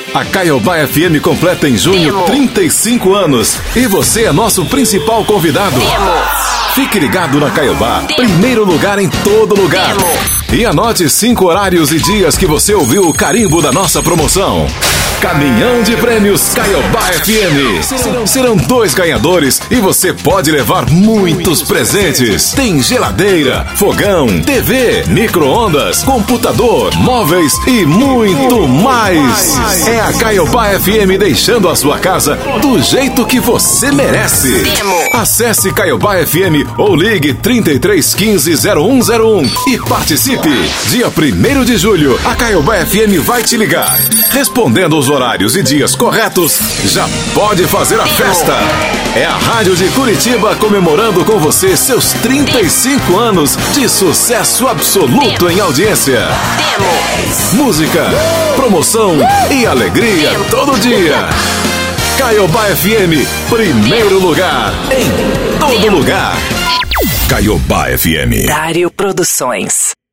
A Caiobá FM completa em junho 35 anos e você é nosso principal convidado. Fique ligado na Caiobá, primeiro lugar em todo lugar. E anote 5 horários e dias que você ouviu o carimbo da nossa promoção. Caminhão de prêmios Caiobá FM. Serão 2 ganhadores e você pode levar muitos presentes. Tem geladeira, fogão, TV, micro-ondas, computador, móveis e muito mais. É a Caiobá FM deixando a sua casa do jeito que você merece. Acesse Caiobá FM ou ligue 3315-0101 e participe. Dia 1º de julho, a Caiobá FM vai te ligar. Respondendo os horários e dias corretos, já pode fazer a festa. É a Rádio de Curitiba comemorando com você seus 35 anos de sucesso absoluto em audiência. Música, promoção e alegria todo dia. Caiobá FM, primeiro lugar em todo lugar. Caiobá FM. Dário Produções.